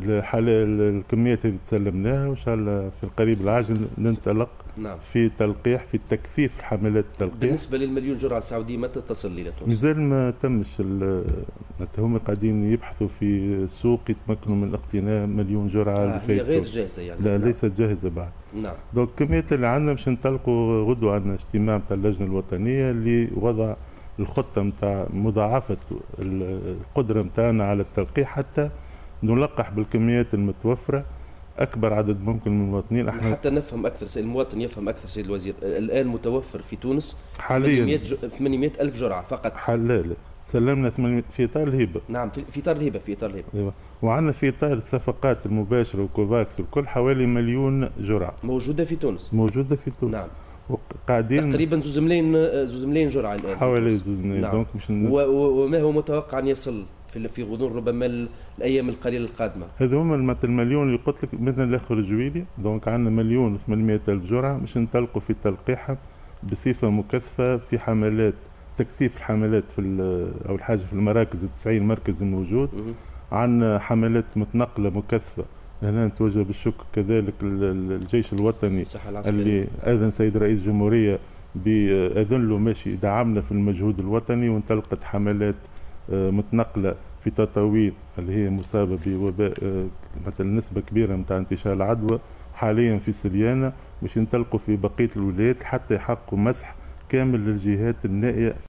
الكميات اللي تسلمناها، وان شاء الله في القريب العاجل ننطلق نعم. في تلقيح، في تكثيف حملات التلقيح. بالنسبه للمليون جرعه السعوديه متى تصل الى تونس؟ مازال ما تمش، هم قاعدين يبحثوا في السوق يتمكنوا من اقتناء مليون جرعه. هي غير جاهزه يعني؟ لا، نعم. ليست جاهزه بعد. نعم. دونك الكميات اللي عندنا باش نطلقوا غدوه، عندنا اجتماع نتاع اللجنه الوطنيه لوضع الخطه نتاع مضاعفه القدره نتاعنا على التلقيح حتى نلقح بالكميات المتوفره اكبر عدد ممكن من المواطنين. احنا حتى نفهم اكثر، سيد المواطن يفهم اكثر. سيد الوزير، الان متوفر في تونس حاليا 800 الف جرعه فقط. لا، سلمنا 800 في اطار الهبه. نعم، في اطار الهبه، في اطار الهبه. ايوه، وعندنا في اطار الصفقات المباشره وكوفاكس والكل حوالي مليون جرعه موجوده في تونس. نعم. وقاعدين تقريبا زوز ملايين جرعه الان حوالي زوز ملايين. نعم. دونك وما هو متوقع ان يصل في غضون ربما الايام القليله القادمه؟ هذا هما المليون اللي قلت لك من الاخر الجويلي. دونك عندنا مليون و800 الف جرعه باش نطلقوا في تلقيحها بصفه مكثفه في حملات تكثيف الحملات في اول حاجه في المراكز 90 مركز الموجود. عندنا حملات متنقله مكثفه. هنا نتوجه بالشكر كذلك للجيش الوطني اللي اذن سيد رئيس الجمهوريه باذن له ماشي يدعمنا في المجهود الوطني، وانطلقت حملات متنقله في تطاوين اللي هي مصابه بوباء مثلا نسبه كبيره نتاع انتشار العدوى، حاليا في سليانه باش ينطلقوا في بقيه الولايات حتى يحققوا مسح كامل للجهات النائيه